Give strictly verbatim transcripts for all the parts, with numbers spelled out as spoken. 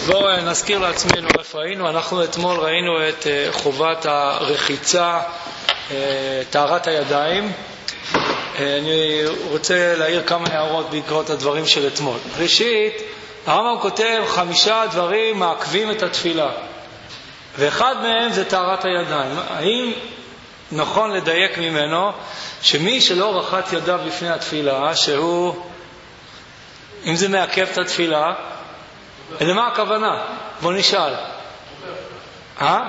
בואו נזכיר לעצמנו איפה היינו. אנחנו אתמול ראינו את חובת הרחיצה, טהרת הידיים. אני רוצה להעיר כמה הערות בעקבות הדברים של אתמול. ראשית, הרמב"ם כותב חמישה דברים מעכבים את התפילה, ואחד מהם זה טהרת הידיים. האם נכון לדייק ממנו שמי שלא רחץ ידיו לפני התפילה, שהוא, אם זה מעכב את התפילה, למה הכוונה? בוא נשאל. אה?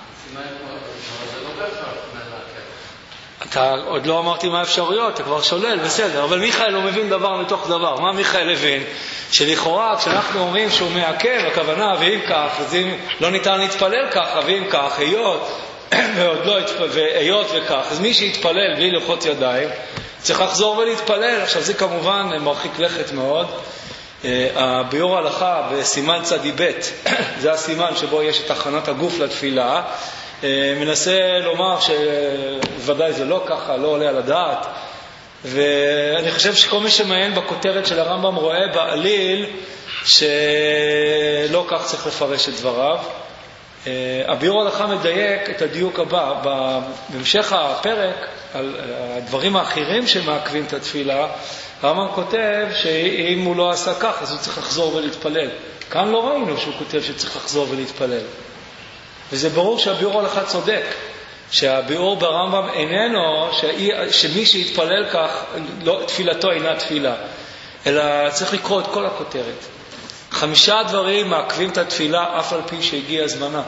אתה עוד לא אמרתי מה האפשרויות, אתה כבר שולל, בסדר, אבל מיכאל לא מבין דבר מתוך דבר. מה מיכאל הבין? שלכאורה כשאנחנו אומרים שהוא מעכב, הכוונה ואם כך, אז אם לא ניתן להתפלל ככה, ואם כך, היות ועוד לא והיות וכך, אז מי שיתפלל בלי ללחוץ ידיים צריך לחזור ולהתפלל. עכשיו זה כמובן מרחיק לכת מאוד. הביאור ההלכה בסימן צדי ב' זה הסימן שבו יש את הכנת הגוף לתפילה, מנסה לומר שוודאי זה לא ככה, לא עולה על הדעת. ואני חושב שכל מי שמעיין בכותרת של הרמב"ם רואה בעליל שלא כך צריך לפרש את דבריו. הביאור ההלכה מדייק את הדיוק הבא בהמשך הפרק על הדברים האחרים שמעכבים את התפילה. הרמב"ם כותב שאם הוא לא עשה כך אז הוא צריך לחזור ולהתפלל. כאן לא ראינו שהוא כותב שצריך לחזור ולהתפלל, וזה ברור שהביאור ההלכה צודק, שהביאור ברמב"ם איננו שמי שיתפלל כך לא, תפילתו אינה תפילה, אלא צריך לקרוא את כל הכותרת. חמישה דברים מעכבים את התפילה אף על פי שהגיע זמנה.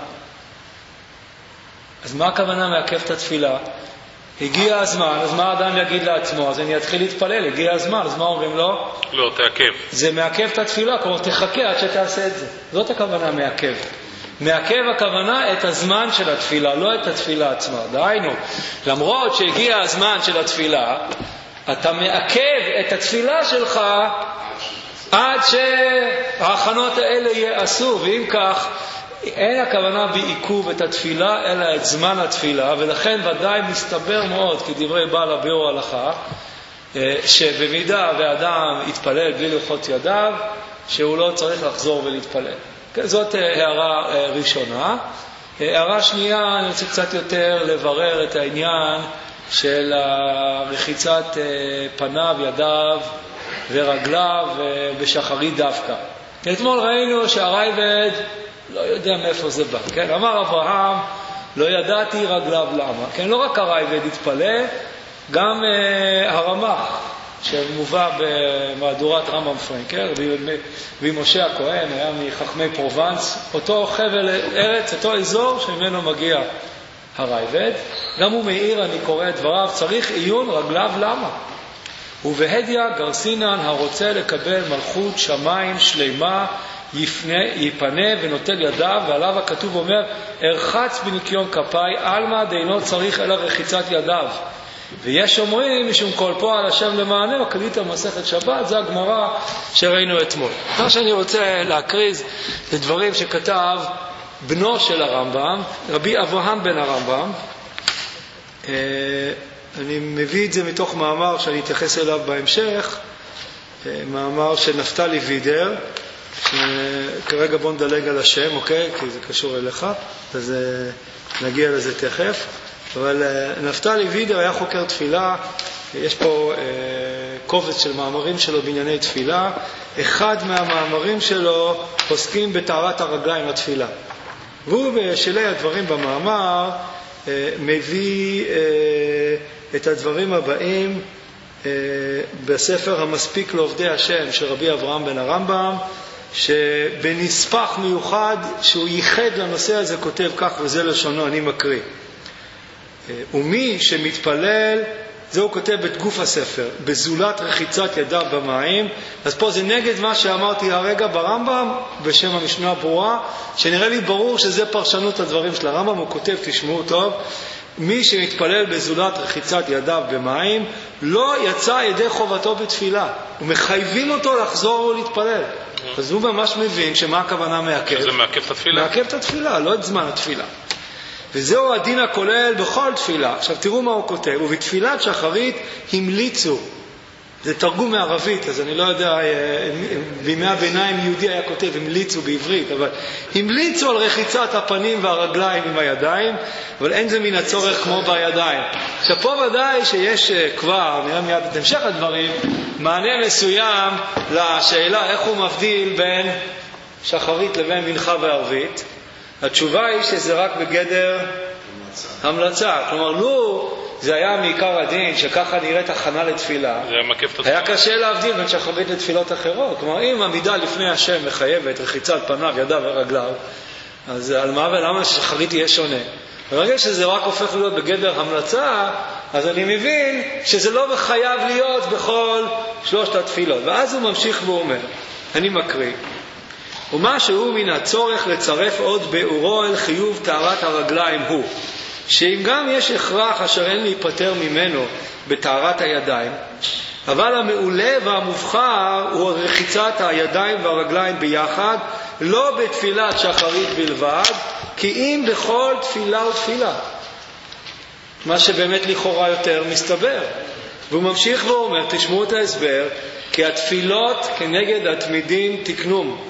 אז מה הכוונה מעכב את התפילה? הגיע הזמן, אז מה האדם יגיד לעצמו? אז אני אתחיל להתפלל, הגיע הזמן, אז מה אומרים לו? לא, תעכב. זה מעכב את התפילה, כלומר תחכה עד שתעשה את זה. זאת הכוונה מעכב. מעכב הכוונה את הזמן של התפילה, לא את התפילה עצמה. דהיינו, למרות שהגיע הזמן של התפילה, אתה מעכב את התפילה שלך עד שההכנות האלה יעשו, ואם כך, אין הכוונה בעיכוב את התפילה, אלא את זמן התפילה, ולכן ודאי מסתבר מאוד, כדברי בעל הביאור ההלכה, שבמידה ואדם יתפלל בלי ללחוץ ידיו, שהוא לא צריך לחזור ולהתפלל. זאת הערה ראשונה. הערה שנייה, אני רוצה קצת יותר לברר את העניין של רחיצת פניו, ידיו ורגליו בשחרית דווקא. אתמול ראינו שהרייבד לא יודע מאיפה זה בא. כן? אמר אברהם, לא ידעתי רגליו למה. כן? לא רק הרייבד התפלא, גם uh, הרמ"ח, שמובא במהדורת רמב"ם פרנקל, ומשה הכהן היה מחכמי פרובנס, אותו חבל ארץ, אותו אזור שממנו מגיע הרייבד. גם הוא מאיר, אני קורא את דבריו, צריך עיון רגליו למה. ובהדיה גרסינן הרוצה לקבל מלכות שמיים שלמה, יפנה, יפנה ונוטל ידיו, ועליו הכתוב אומר, הרחץ בניקיון כפיי, אלמה דיינו צריך אלא רחיצת ידיו. ויש אומרים, משום כל פועל השם למענה, וקדית המסכת שבת, זה הגמרא שראינו אתמול. מה שאני רוצה להקריז זה דברים שכתב בנו של הרמב"ם, רבי אברהם בן הרמב"ם. אני מביא את זה מתוך מאמר שאני אתייחס אליו בהמשך, מאמר של נפתלי וידר, כרגע בוא נדלג על השם, אוקיי? כי זה קשור אליך, אז נגיע לזה תכף. אבל נפתלי וידר היה חוקר תפילה, יש פה אה, קובץ של מאמרים שלו בענייני תפילה. אחד מהמאמרים שלו עוסקים בטהרת הרגליים לתפילה. והוא בשלי הדברים במאמר אה, מביא אה, את הדברים הבאים אה, בספר המספיק לעובדי השם של רבי אברהם בן הרמב"ם, שבנספח מיוחד שהוא ייחד לנושא הזה כותב כך, וזה לשונו, אני מקריא. ומי שמתפלל, זה הוא כותב בתגוף הספר, בזולת רחיצת ידיו במים. אז פה זה נגד מה שאמרתי הרגע ברמב"ם בשם המשנה הברורה, שנראה לי ברור שזה פרשנות הדברים של הרמב"ם. הוא כותב, תשמעו טוב, מי שמתפלל בזולת רחיצת ידיו במים לא יצא ידי חובתו בתפילה, ומחייבים אותו לחזור ולהתפלל. אז הוא ממש מבין שמה הכוונה מעכב. זה מעכב את התפילה. מעכב את התפילה, לא את זמן התפילה. וזהו הדין הכולל בכל תפילה. עכשיו תראו מה הוא כותב. ובתפילת שחרית המליצו זה תרגום מערבית, אז אני לא יודע, בימי הביניים יהודי היה כותב, המליצו בעברית, אבל המליצו על רחיצת הפנים והרגליים עם הידיים, אבל אין זה מן הצורך כמו בידיים. עכשיו פה ודאי שיש כבר, נראה מיד את המשך הדברים, מענה מסוים לשאלה איך הוא מבדיל בין שחרית לבין מנחה וערבית. התשובה היא שזה רק בגדר המלצה. כלומר, לו זה היה מעיקר הדין שככה נראית הכנה לתפילה, היה קשה להבדיל בין שחרית לתפילות אחרות. כלומר, אם עמידה לפני השם מחייבת רחיצת פניו, ידיו ורגליו, אז על מה ולמה ששחרית תהיה שונה? ברגע שזה רק הופך להיות בגדר המלצה, אז אני מבין שזה לא חייב להיות בכל שלושת התפילות. ואז הוא ממשיך ואומר, אני מקריא, ומה שהוא מן הצורך לצרף עוד באורו אל חיוב טהרת הרגליים הוא, שאם גם יש הכרח אשר אין להיפטר ממנו בטהרת הידיים, אבל המעולה והמובחר הוא רחיצת הידיים והרגליים ביחד, לא בתפילת שחרית בלבד, כי אם בכל תפילה ותפילה. מה שבאמת לכאורה יותר מסתבר. והוא ממשיך ואומר, תשמעו את ההסבר, כי התפילות כנגד התמידים תקנום,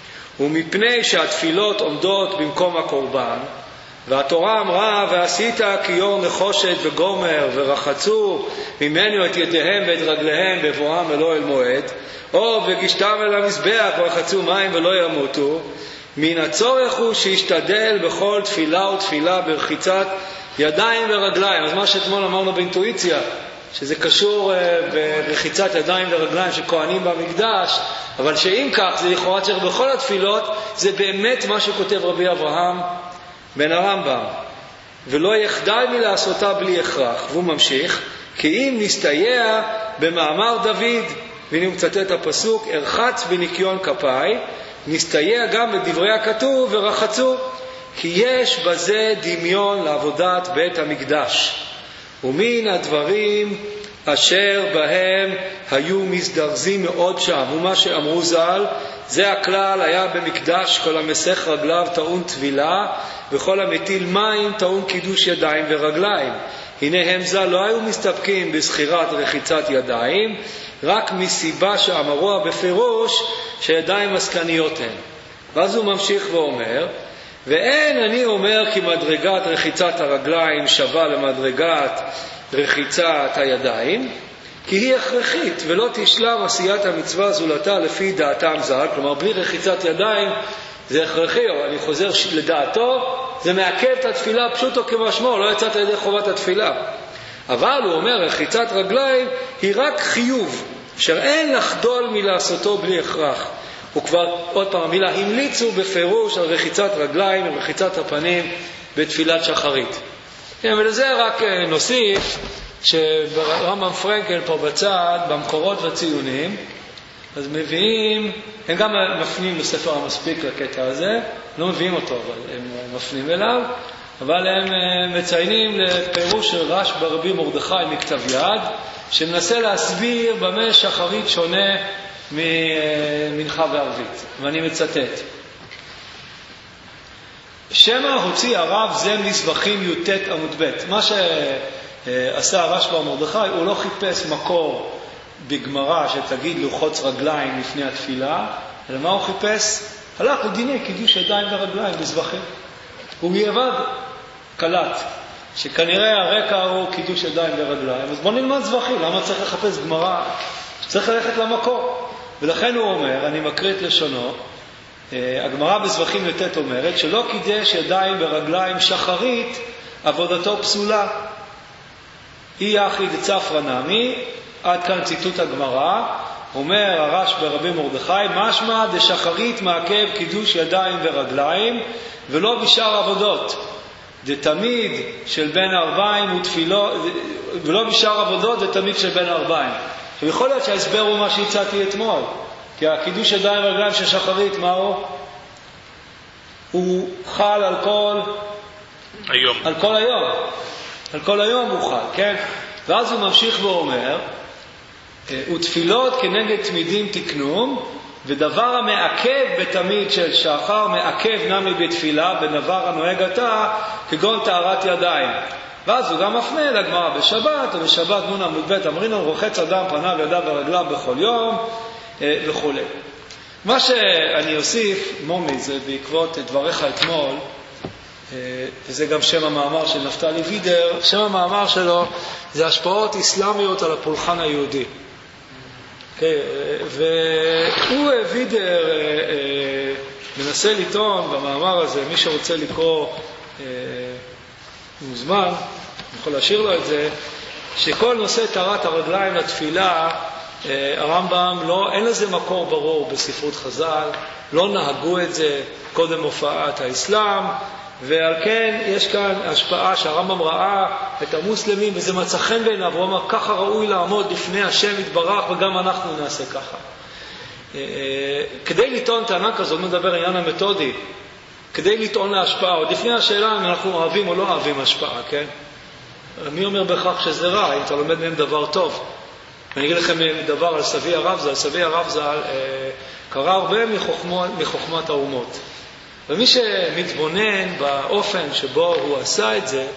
ומפני שהתפילות עומדות במקום הקורבן, והתורה אמרה, ועשית כיור נחושת וגומר ורחצו ממנו את ידיהם ואת רגליהם בבואם אלו אל מועד, או וגישתם אל המזבח ורחצו מים ולא ימותו. מן הצורך הוא שישתדל בכל תפילה ותפילה ברחיצת ידיים ורגליים. אז מה שאתמול אמרנו באינטואיציה, שזה קשור ברחיצת ידיים ורגליים של כהנים במקדש, אבל שאם כך זה לכאורה צריך בכל התפילות, זה באמת מה שכותב רבי אברהם בן הרמב"ם, ולא יחדל מלעשותה בלי הכרח. והוא ממשיך, כי אם נסתייע במאמר דוד, והנה הוא מצטט את הפסוק, הרחץ בניקיון כפיי, נסתייע גם בדברי הכתוב ורחצו, כי יש בזה דמיון לעבודת בית המקדש, ומן הדברים אשר בהם היו מזדרזים מאוד שם. ומה שאמרו ז"ל, זה הכלל, היה במקדש כל המסך רגליו טעון טבילה, וכל המטיל מים טעון קידוש ידיים ורגליים. הנה הם ז"ל לא היו מסתפקים בסחירת רחיצת ידיים, רק מסיבה שאמרוה בפירוש שידיים מסקניות הן. ואז הוא ממשיך ואומר, ואין אני אומר כי מדרגת רחיצת הרגליים שווה למדרגת רחיצת הידיים, כי היא הכרחית ולא תשלם עשיית המצווה זולתה לפי דעתם ז"ל. כלומר, בלי רחיצת ידיים זה הכרחי, אבל אני חוזר לדעתו, זה מעכב את התפילה פשוטו כמשמעו, לא יצאת על ידי חובת התפילה. אבל הוא אומר, רחיצת רגליים היא רק חיוב, אשר אין לחדול מלעשותו בלי הכרח. הוא כבר, עוד פעם, המילה המליצו בפירוש על רחיצת רגליים ורחיצת הפנים בתפילת שחרית. ולזה רק נוסיף שברמב"ם פרנקל פה בצד, במקורות והציונים, אז מביאים, הם גם מפנים לספר המספיק לקטע הזה, לא מביאים אותו, אבל הם מפנים אליו, אבל הם מציינים לפירוש של רש ברבי מרדכי מכתב יד, שמנסה להסביר במה שחרית שונה ממנחה וערבית. ואני מצטט. שמא הוציא הרב זה מזבחים י"ט עמוד ב'. מה שעשה רש בר מרדכי, הוא לא חיפש מקור בגמרא שתגיד לוחוץ רגליים לפני התפילה, אלא מה הוא חיפש? הלך לדיני קידוש ידיים ורגליים מזבחים. הוא יעבד קלט, שכנראה הרקע הוא קידוש ידיים ורגליים. אז בוא נלמד זבחים, למה צריך לחפש גמרא? צריך ללכת למקור. ולכן הוא אומר, אני מקריא את לשונו, הגמרא בזבחים י"ט אומרת שלא קידש ידיים ורגליים שחרית, עבודתו פסולה. אי יחיד צפרא נמי, עד כאן ציטוט הגמרא. אומר הרש ברבי מרדכי, משמע דשחרית מעכב קידוש ידיים ורגליים ולא בשאר עבודות. דתמיד של בין ארבעים ותפילו, ולא בשאר עבודות דתמיד של בין ארבעים. ויכול להיות שההסבר הוא מה שהצעתי אתמול, כי הקידוש ידיים ורגליים של שחרית, מה הוא? הוא חל על כל היום. על כל היום. על כל היום הוא חל, כן? ואז הוא ממשיך ואומר, ותפילות כנגד תמידים תקנום, ודבר המעכב בתמיד של שחר מעכב נמי בתפילה, בדבר הנוהג עתה, כגון טהרת ידיים. ואז הוא גם מפנה לגמרא בשבת, ובשבת נון עמוד ב' אמרינן רוחץ אדם פניו ידיו ורגליו בכל יום וכו'. מה שאני אוסיף, מומי, זה בעקבות דבריך אתמול, וזה גם שם המאמר של נפתלי וידר, שם המאמר שלו זה השפעות אסלאמיות על הפולחן היהודי. והוא וידר מנסה לטעון במאמר הזה, מי שרוצה לקרוא מוזמן, אני יכול להשאיר לו את זה, שכל נושא תרת הרגליים לתפילה, הרמב"ם, לא, אין לזה מקור ברור בספרות חז"ל, לא נהגו את זה קודם הופעת האסלאם, ועל כן יש כאן השפעה שהרמב"ם ראה את המוסלמים, וזה מצא חן בעיניו, הוא אמר, ככה ראוי לעמוד לפני השם יתברך, וגם אנחנו נעשה ככה. כדי לטעון טענה כזאת, מדבר עניין המתודי, כדי לטעון להשפעה, עוד לפני השאלה אם אנחנו אוהבים או לא אוהבים השפעה, כן? מי אומר בכך שזה רע, אם אתה לומד מהם דבר טוב? אני אגיד לכם דבר על סבי הרב ז"ל, סבי הרב ז"ל קרא הרבה מחוכמת, מחוכמת האומות. ומי שמתבונן באופן שבו הוא עשה את זה,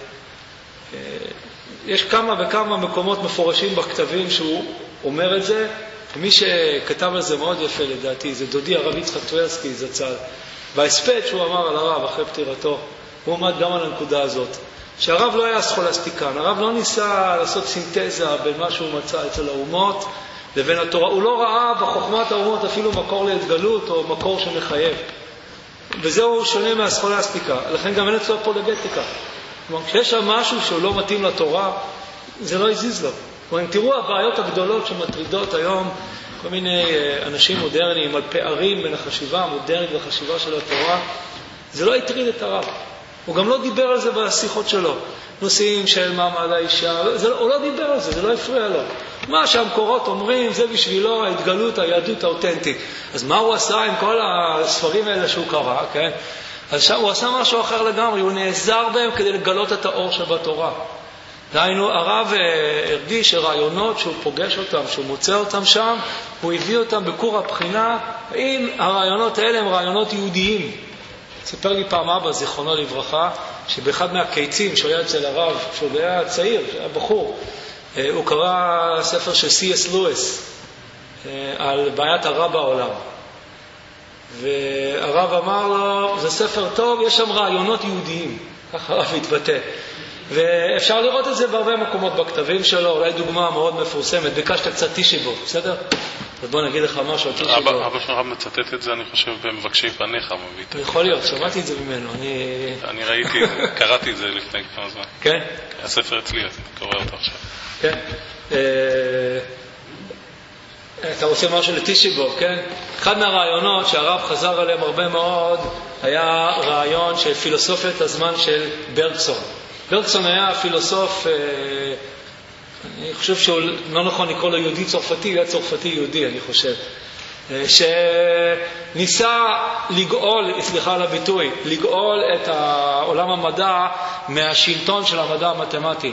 יש כמה וכמה מקומות מפורשים בכתבים שהוא אומר את זה, ומי שכתב על זה מאוד יפה לדעתי, זה דודי הרב יצחק טברסקי זצ"ל, בהספד שהוא אמר על הרב אחרי פטירתו, הוא עמד גם על הנקודה הזאת, שהרב לא היה סכולסטיקן, הרב לא ניסה לעשות סינתזה בין מה שהוא מצא אצל האומות לבין התורה, הוא לא ראה בחוכמת האומות אפילו מקור להתגלות או מקור שמחייב. וזהו שונה מהסכולסטיקה, לכן גם אין אצלו אפולוגטיקה. כלומר, כשיש שם משהו שהוא לא מתאים לתורה, זה לא יזיז לו. כלומר, אם תראו הבעיות הגדולות שמטרידות היום כל מיני אנשים מודרניים על פערים בין החשיבה המודרנית והחשיבה של התורה, זה לא יטריד את הרב. הוא גם לא דיבר על זה בשיחות שלו. נושאים של מעמד האישה, זה, הוא לא דיבר על זה, זה לא הפריע לו. מה שהמקורות אומרים, זה בשבילו ההתגלות, היהדות האותנטית. אז מה הוא עשה עם כל הספרים האלה שהוא קרא, כן? אז שם הוא עשה משהו אחר לגמרי, הוא נעזר בהם כדי לגלות את האור שבתורה. דהיינו, הרב הרגיש שרעיונות שהוא פוגש אותם, שהוא מוצא אותם שם, הוא הביא אותם בקור הבחינה, אם הרעיונות האלה הם רעיונות יהודיים. סיפר לי פעם אבא, זיכרונו לברכה, שבאחד מהקיצים שהיה אצל הרב, שהוא היה צעיר, שהיה בחור, הוא קרא ספר של סי אס לואיס על בעיית הרע בעולם. והרב אמר לו, זה ספר טוב, יש שם רעיונות יהודיים. ככה הרב התבטא. ואפשר לראות את זה בהרבה מקומות בכתבים שלו, אולי דוגמה מאוד מפורסמת, ביקשת קצת תישיבו, בסדר? אז בוא נגיד לך משהו על תישיבו. אבא של הרב מצטט את זה, אני חושב, במבקשי פניך. יכול להיות, שמעתי את זה ממנו. אני ראיתי, קראתי את זה לפני כמה זמן. כן? הספר אצלי, אני קורא אותו עכשיו. כן. אתה רוצה משהו לתישיבו, כן? אחד מהרעיונות שהרב חזר עליהם הרבה מאוד, היה רעיון של פילוסופיית הזמן של ברקסון. ברקסון היה פילוסוף, אני חושב שהוא לא נכון לקרוא לו יהודי צרפתי, הוא היה צרפתי יהודי, אני חושב, שניסה לגאול, סליחה על הביטוי, לגאול את עולם המדע מהשלטון של המדע המתמטי,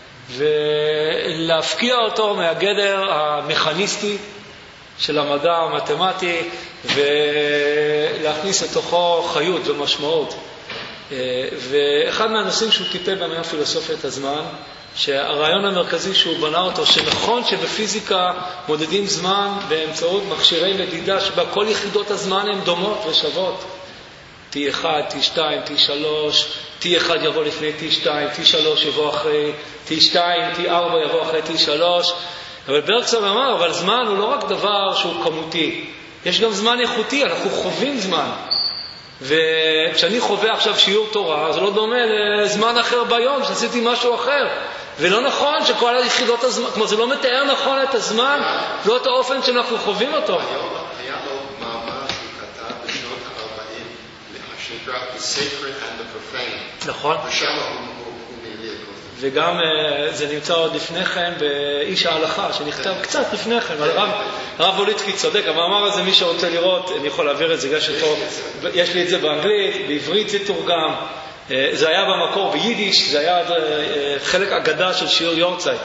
ולהפקיע אותו מהגדר המכניסטי של המדע המתמטי, ולהכניס לתוכו חיות ומשמעות. ואחד מהנושאים שהוא טיפל בהם היה פילוסופיית הזמן, שהרעיון המרכזי שהוא בנה אותו, שנכון שבפיזיקה מודדים זמן באמצעות מכשירי מדידה שבה כל יחידות הזמן הן דומות ושוות. טי אחד, טי שתיים, טי שלוש, טי אחד יבוא לפני טי שתיים, טי שלוש יבוא אחרי טי שתיים, טי ארבע יבוא אחרי טי שלוש. אבל ברקסון אמר, אבל זמן הוא לא רק דבר שהוא כמותי, יש גם זמן איכותי, אנחנו חווים זמן. וכשאני חווה עכשיו שיעור תורה, זה לא דומה לזמן אחר ביום, שעשיתי משהו אחר. ולא נכון שכל היחידות הזמן, כמו זה לא מתאר נכון את הזמן, לא את האופן שאנחנו חווים אותו. היה לו מאמר שהוא כתב בשנות ה-ארבעים, שנקרא The Sacred and the Profane. נכון. ושם הוא מביא את כל זה. וגם זה נמצא עוד לפני כן באיש ההלכה, שנכתב קצת לפני כן. הרב וליצקי צודק, המאמר הזה, מי שרוצה לראות, אני יכול להעביר את זה, יש לי את זה באנגלית, בעברית זה תורגם. זה היה במקור ביידיש, זה היה חלק אגדה של שיר יורצייט.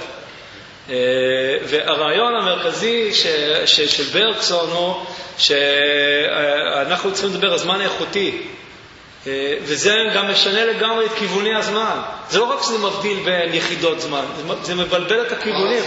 והרעיון המרכזי של ברקסון הוא שאנחנו צריכים לדבר על זמן איכותי. וזה גם משנה לגמרי את כיווני הזמן. זה לא רק שזה מבדיל בין יחידות זמן, זה מבלבל את הכיוונים.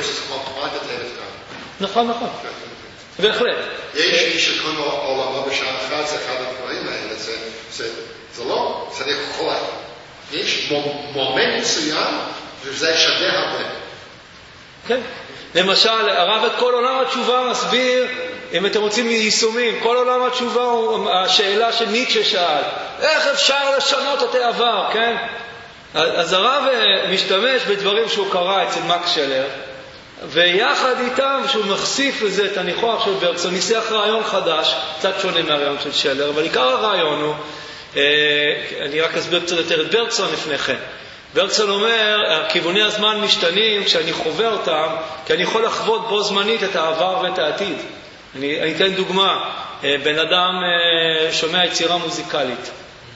נכון, נכון. בהחלט. יש מי שקוראים עולמו בשעה אחת, זה אחד הדברים האלה, זה לא, זה יכול. יש מומנט מסוים, וזה שווה הרבה. כן. למשל, הרב את כל עולם התשובה מסביר, אם אתם רוצים יישומים, כל עולם התשובה הוא השאלה של ניטשה שאל, איך אפשר לשנות את העבר, כן? אז הרב משתמש בדברים שהוא קרא אצל מקס שלר, ויחד איתם שהוא מחשיף לזה את הניחוח של ברקסון, ניסח רעיון חדש, קצת שונה מהרעיון של שלר, אבל עיקר הרעיון הוא, אני רק אסביר קצת יותר את ברקסון לפניכם. ברקסון אומר, כיווני הזמן משתנים כשאני חווה אותם, כי אני יכול לחוות בו זמנית את העבר ואת העתיד. אני, אני אתן דוגמה, בן אדם שומע יצירה מוזיקלית.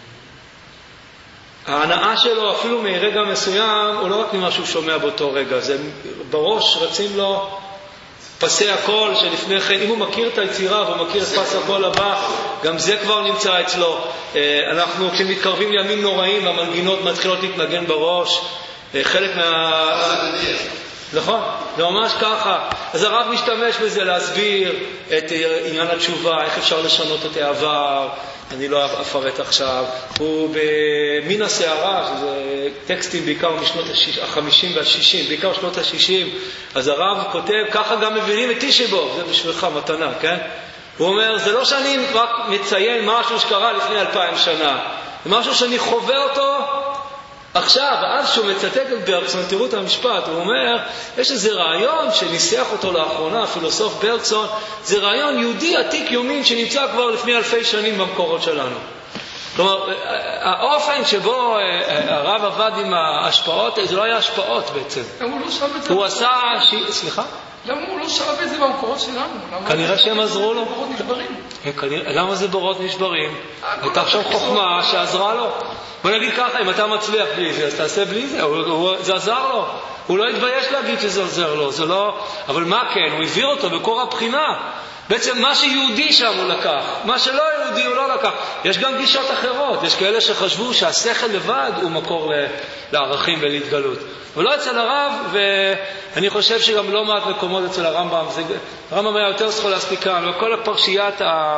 ההנאה שלו, אפילו מרגע מסוים, הוא לא רק ממה שהוא שומע באותו רגע, זה בראש רצים לו פסי הקול שלפני כן, אם הוא מכיר את היצירה והוא מכיר את פס הקול הבא, גם זה כבר נמצא אצלו. אנחנו כשמתקרבים לימים נוראים, המנגינות מתחילות להתנגן בראש, חלק מה... נכון, זה ממש ככה. אז הרב משתמש בזה להסביר את עניין התשובה, איך אפשר לשנות את העבר, אני לא אפרט עכשיו. הוא במין הסערה, שזה טקסטים בעיקר משנות ה-חמישים וה-שישים, בעיקר שנות ה-שישים, אז הרב כותב, ככה גם מבינים את תשבו, זה בשבילך מתנה, כן? הוא אומר, זה לא שאני רק מציין משהו שקרה לפני אלפיים שנה, זה משהו שאני חווה אותו עכשיו. אז שהוא מצטט את ברקסון, תראו את המשפט, הוא אומר, יש איזה רעיון שניסח אותו לאחרונה, הפילוסוף ברקסון, זה רעיון יהודי עתיק יומין שנמצא כבר לפני אלפי שנים במקורות שלנו. כלומר, האופן שבו הרב עבד עם ההשפעות, זה לא היה השפעות בעצם. למה הוא לא שם את זה? הוא עשה... סליחה? למה הוא לא שם את זה במקורות שלנו? כנראה שהם עזרו לו. בורות נשברים. למה זה בורות נשברים? הייתה שם חוכמה שעזרה לו. בוא נגיד ככה, אם אתה מצליח בלי זה, אז תעשה בלי זה. זה עזר לו. הוא לא התבייש להגיד שזה עזר לו. זה לא... אבל מה כן? הוא העביר אותו בקור הבחינה. בעצם מה שיהודי שם הוא לקח, מה שלא יהודי הוא לא לקח. יש גם גישות אחרות, יש כאלה שחשבו שהשכל לבד הוא מקור לערכים ולהתגלות. אבל לא אצל הרב, ואני חושב שגם לא מעט מקומות אצל הרמב"ם. הרמב"ם היה יותר סכולסטיקן, וכל הפרשיית,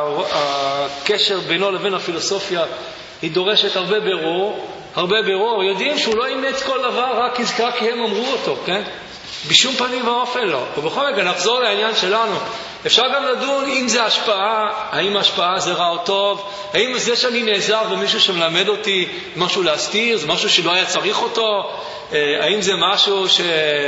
הקשר בינו לבין הפילוסופיה, היא דורשת הרבה בירור, הרבה בירור. יודעים שהוא לא אימץ כל דבר רק יזכר כי הם אמרו אותו, כן? בשום פנים ואופן לא. ובכל רגע נחזור לעניין שלנו. אפשר גם לדון אם זה השפעה, האם השפעה זה רע או טוב, האם זה שאני נעזר במישהו שמלמד אותי משהו להסתיר, זה משהו שלא היה צריך אותו, האם זה משהו ש...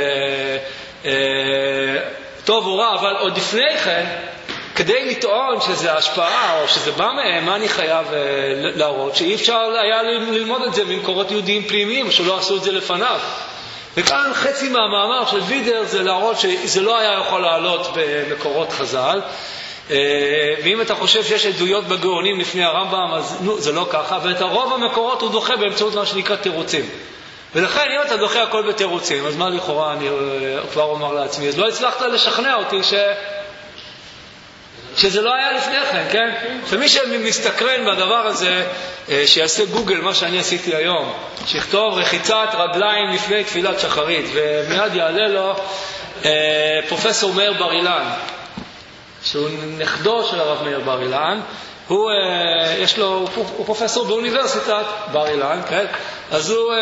טוב או רע, אבל עוד לפני כן, כדי לטעון שזה השפעה או שזה בא מהם, מה אני חייב להראות? שאי אפשר היה ללמוד את זה ממקורות יהודיים פנימיים, שלא עשו את זה לפניו. וכאן חצי מהמאמר של וידר זה להראות שזה לא היה יכול לעלות במקורות חז"ל. ואם אתה חושב שיש עדויות בגאונים לפני הרמב"ם, אז נו, זה לא ככה. ואת הרוב המקורות הוא דוחה באמצעות מה שנקרא תירוצים. ולכן אם אתה דוחה הכל בתירוצים, אז מה לכאורה אני כבר אומר לעצמי? אז לא הצלחת לשכנע אותי ש... שזה לא היה לפני כן, כן? ומי שמסתקרן בדבר הזה, שיעשה גוגל מה שאני עשיתי היום, שיכתוב רחיצת רגליים לפני תפילת שחרית, ומיד יעלה לו פרופסור מאיר בר אילן, שהוא נכדו של הרב מאיר בר אילן. הוא, יש לו, הוא פרופסור באוניברסיטת בר אילן, כן? אז הוא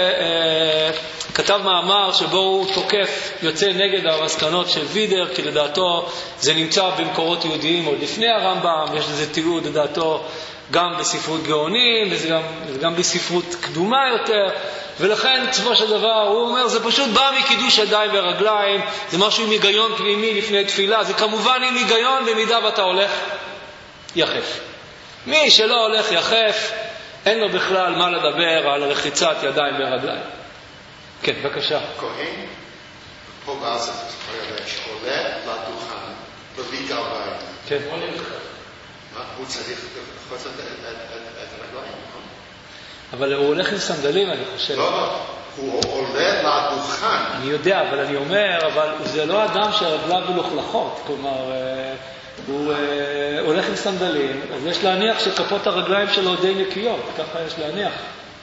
כתב מאמר שבו הוא תוקף, יוצא נגד המסקנות של וידר, כי לדעתו זה נמצא במקורות יהודיים עוד לפני הרמב"ם, יש לזה תיעוד לדעתו גם בספרות גאונים, וזה גם, גם בספרות קדומה יותר, ולכן צבו של דבר הוא אומר, זה פשוט בא מקידוש ידיים ורגליים, זה משהו עם היגיון פנימי לפני תפילה, זה כמובן עם היגיון במידה ואתה הולך יחף. מי שלא הולך יחף, אין לו בכלל מה לדבר על רחיצת ידיים ורגליים. כן, בבקשה. כהן, פה בארץ, שעולה לדוכן, בביא גרביים. כן. הוא צריך לחוץ את הרגליים, נכון? אבל הוא הולך עם סנדלים, אני חושב. לא, לא. הוא עולה לדוכן. אני יודע, אבל אני אומר, אבל זה לא אדם שהרגליו מלוכלכות. כלומר, הוא אה, הולך עם סנדלים, אז יש להניח שכפות הרגליים שלו די נקיות, ככה יש להניח.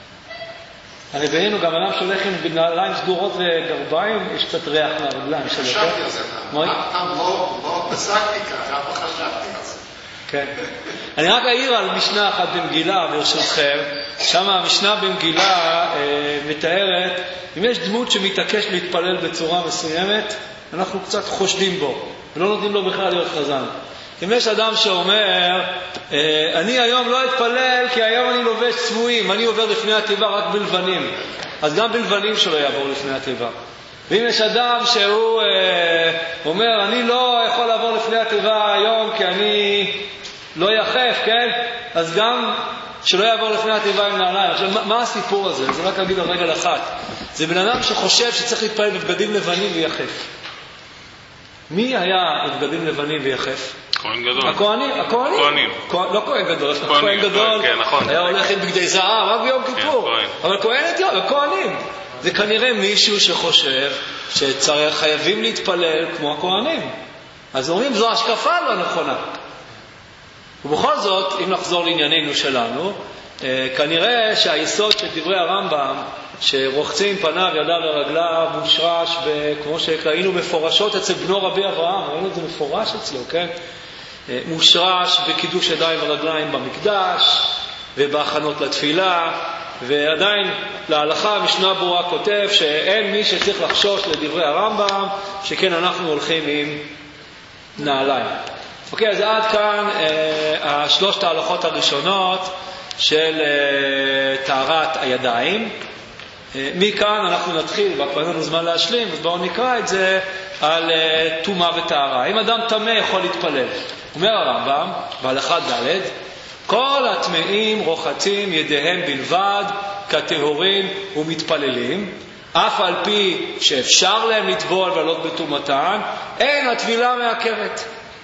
הרי בעינו גם אדם שהולך עם בנעליים סגורות וגרביים, יש קצת ריח מהרגליים שלו. חשבתי על זה, פעם לא עסקתי ככה, אבל חשבתי על זה. כן. אני רק אעיר על משנה אחת במגילה, ברשותכם. שם המשנה במגילה אה, מתארת, אם יש דמות שמתעקש להתפלל בצורה מסוימת, אנחנו קצת חושדים בו, ולא נותנים לו בכלל להיות חזן. אם יש אדם שאומר, אה, אני היום לא אתפלל כי היום אני לובש צבועים, אני עובר לפני התיבה רק בלבנים, אז גם בלבנים שלו יעבור לפני התיבה. ואם יש אדם שהוא אה, אומר, אני לא יכול לעבור לפני התיבה היום כי אני לא יחף, כן? אז גם שלא יעבור לפני התיבה עם נעליים. עכשיו, מה, מה הסיפור הזה? זה רק אגיד על רגל אחת. זה בן אדם שחושב שצריך להתפלל בבגדים לבנים ויחף. מי היה בבגדים לבנים ויחף? כהן גדול. הכהנים, הכהנים. כהנים. לא כהן גדול, כהן גדול. כן, נכון. היה הולך עם בגדי זהב, רק ביום כיפור. אבל כהן אתיופי, הכהנים. זה כנראה מישהו שחושב שחייבים להתפלל כמו הכהנים. אז אומרים, זו השקפה לא נכונה. ובכל זאת, אם נחזור לענייננו שלנו, כנראה שהיסוד של דברי הרמב"ם, שרוחצים פניו, ידיו ורגליו, מושרש, כמו שראינו מפורשות אצל בנו רבי אברהם, ראינו את זה מפורש אצלו, כן? מושרש בקידוש ידיים ורגליים במקדש, ובהכנות לתפילה, ועדיין להלכה המשנה ברורה כותב שאין מי שצריך לחשוש לדברי הרמב"ם, שכן אנחנו הולכים עם נעליים. אוקיי, אז עד כאן אה, השלושת ההלכות הראשונות של אה, טהרת הידיים. אה, מכאן אנחנו נתחיל, כבר אין לנו זמן להשלים, אז בואו נקרא את זה על אה, טומאה וטהרה. אם אדם טמא יכול להתפלל, אומר הרמב"ם, בהלכה ד', כל הטמאים רוחצים ידיהם בלבד כטהורים ומתפללים, אף על פי שאפשר להם לטבול ולעלות בטומאתן, אין הטבילה מעכבת.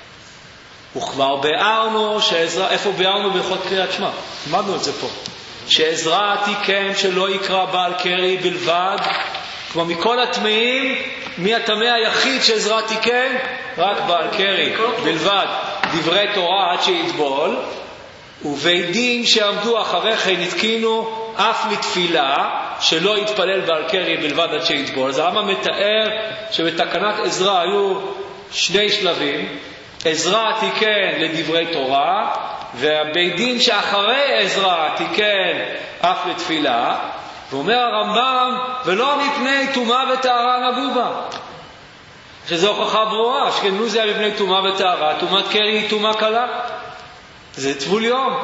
וכבר ביארנו, שעזרה, איפה ביארנו בהלכות קריאת שמע? למדנו את זה פה. שעזרה תיקן שלא יקרא בעל קרי בלבד, כמו מכל הטמאים, מי הטמא היחיד שעזרה תיקן? רק בעל קרי בלבד, דברי תורה עד שיטבול, ובית דין שעמדו אחרי כן התקינו אף לתפילה שלא יתפלל בעל קרי בלבד עד שיטבול. אז הרמב"ם מתאר שבתקנת עזרא היו שני שלבים, עזרא תיקן לדברי תורה, והבית דין שאחרי עזרא תיקן אף לתפילה, ואומר הרמב"ם, ולא מפני טומאה וטהרה נגעו בה. שזו הוכחה ברורה, שכן זה היה מפני טומאה וטהרה, טומאת קרי היא טומאה קלה. זה טבול יום.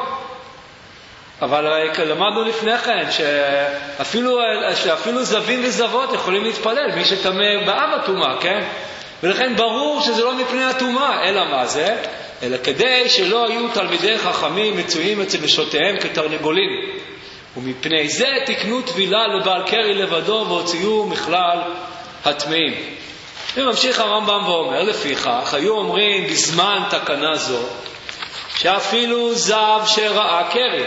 אבל למדנו לפני כן שאפילו, שאפילו זבים וזבות יכולים להתפלל, מי שטמא באב הטומאה, כן? ולכן ברור שזה לא מפני הטומאה, אלא מה זה? אלא כדי שלא היו תלמידי חכמים מצויים אצל נשותיהם כתרנגולים. ומפני זה תקנו טבילה לבעל קרי לבדו והוציאו מכלל הטמאים. וממשיך הרמב"ם ואומר, לפיכך, היו אומרים בזמן תקנה זו, שאפילו זב שראה קרי,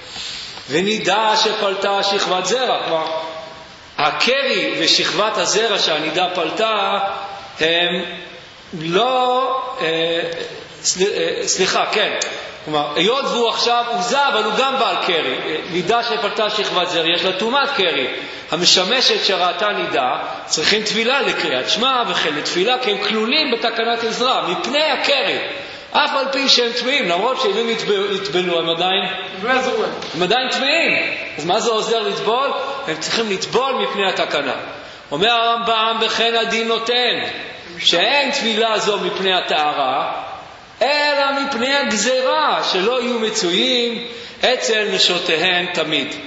ונידה שפלטה שכבת זרע, כלומר, הקרי ושכבת הזרע שהנידה פלטה, הם לא, אה, סל, אה, סליחה, כן, כלומר, היות והוא עכשיו הוא זב, אבל הוא גם בעל קרי, נידה שפלטה שכבת זרע, יש לה טומאת קרי, המשמשת שראתה נידה, צריכים טבילה לקריאת שמע וכן לתפילה, כי הם כלולים בתקנת עזרא, מפני הקרי. אף על פי שהם טמאים, למרות שאם הם יטבלו, הם עדיין הם עדיין טמאים. אז מה זה עוזר לטבול? הם צריכים לטבול מפני התקנה. אומר הרמב"ם, וכן הדין נותן, שאין טבילה זו מפני הטהרה, אלא מפני הגזרה, שלא יהיו מצויים אצל נשותיהן תמיד.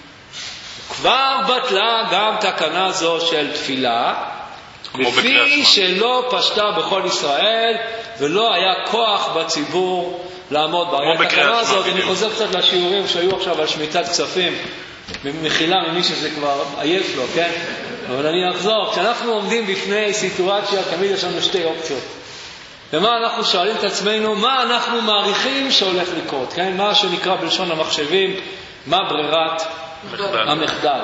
כבר בטלה גם תקנה זו של תפילה, לפי שלא פשטה בכל ישראל ולא היה כוח בציבור לעמוד בה. התקנה הזאת, אני חוזר קצת לשיעורים שהיו עכשיו על שמיטת כספים, מחילה ממי שזה כבר עייף לו, כן? אבל אני אחזור, כשאנחנו עומדים בפני סיטואציה, תמיד יש לנו שתי אופציות. ומה אנחנו שואלים את עצמנו, מה אנחנו מעריכים שהולך לקרות, כן? מה שנקרא בלשון המחשבים, מה ברירת המחדל.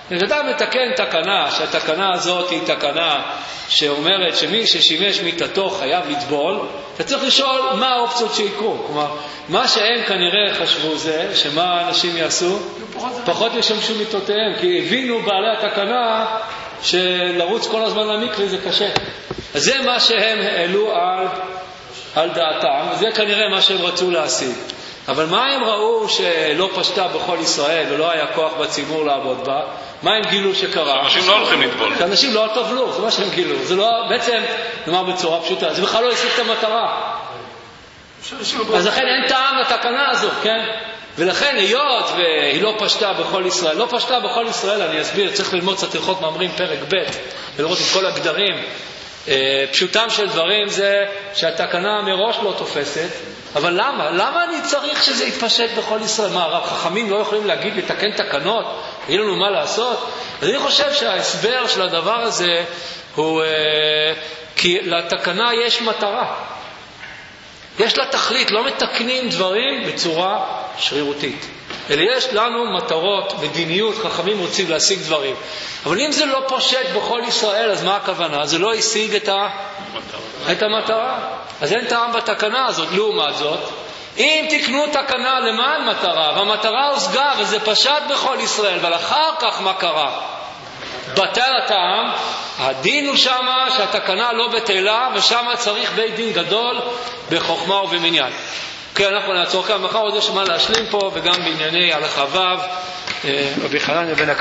כשאדם מתקן תקנה, שהתקנה הזאת היא תקנה שאומרת שמי ששימש מיטתו חייב לטבול, אתה צריך לשאול מה האופציות שיקרו. כלומר, מה שהם כנראה חשבו זה, שמה אנשים יעשו? פחות ישמשו מיטותיהם, כי הבינו בעלי התקנה שלרוץ כל הזמן למקווה זה קשה. אז זה מה שהם העלו על, על דעתם, וזה כנראה מה שהם רצו להשיג. אבל מה הם ראו שלא פשטה בכל ישראל ולא היה כוח בציבור לעבוד בה? מה הם גילו שקרה? אנשים לא הולכים לטבול. אנשים לא טבלו, זה מה שהם גילו. זה לא, בעצם, נאמר בצורה פשוטה, זה בכלל לא השיג את המטרה. אז לכן אין טעם לתקנה הזאת, כן? ולכן היות והיא לא פשטה בכל ישראל, לא פשטה בכל ישראל, אני אסביר, צריך ללמוד קצת הלכות מאמרים פרק ב' ולראות את כל הגדרים. פשוטם של דברים זה שהתקנה מראש לא תופסת, אבל למה? למה אני צריך שזה יתפשט בכל ישראל? מה, הרב חכמים לא יכולים להגיד לתקן תקנות? תגיד לנו מה לעשות? אז אני חושב שההסבר של הדבר הזה הוא כי לתקנה יש מטרה. יש לה תכלית, לא מתקנים דברים בצורה שרירותית. אלא יש לנו מטרות, מדיניות, חכמים רוצים להשיג דברים. אבל אם זה לא פושט בכל ישראל, אז מה הכוונה? זה לא השיג את, ה... את המטרה. אז אין טעם בתקנה הזאת. לעומת זאת, אם תקנו תקנה למען מטרה, והמטרה הושגה וזה פשט בכל ישראל, אבל אחר כך מה קרה? בטל הטעם, הדין הוא שמה שהתקנה לא בטלה, ושמה צריך בית דין גדול בחוכמה ובמניין. כן, אנחנו נעצור כאן, מחר עוד יש מה להשלים פה, וגם בענייני הלכה ו' רבי חנניה בן